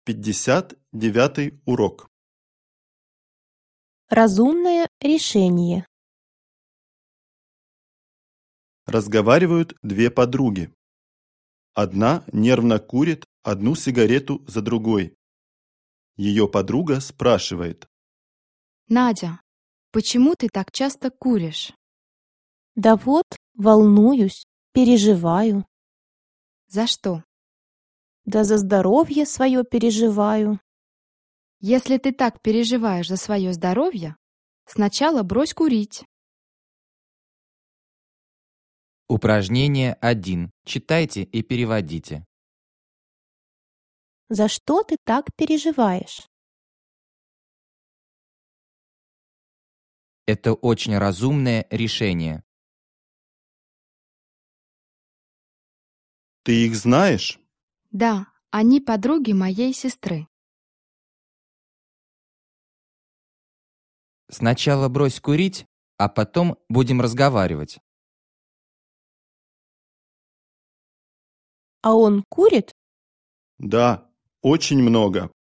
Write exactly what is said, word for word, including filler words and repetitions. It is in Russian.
пятьдесят девятый урок. Разумное решение. Разговаривают две подруги. Одна нервно курит одну сигарету за другой. Ее подруга спрашивает: Надя, почему ты так часто куришь? Да вот, волнуюсь, переживаю. За что? Да за здоровье свое переживаю. Если ты так переживаешь за свое здоровье, сначала брось курить. Упражнение один. Читайте и переводите. За что ты так переживаешь? Это очень разумное решение. Ты их знаешь? Да, они подруги моей сестры. Сначала брось курить, а потом будем разговаривать. А он курит? Да, очень много.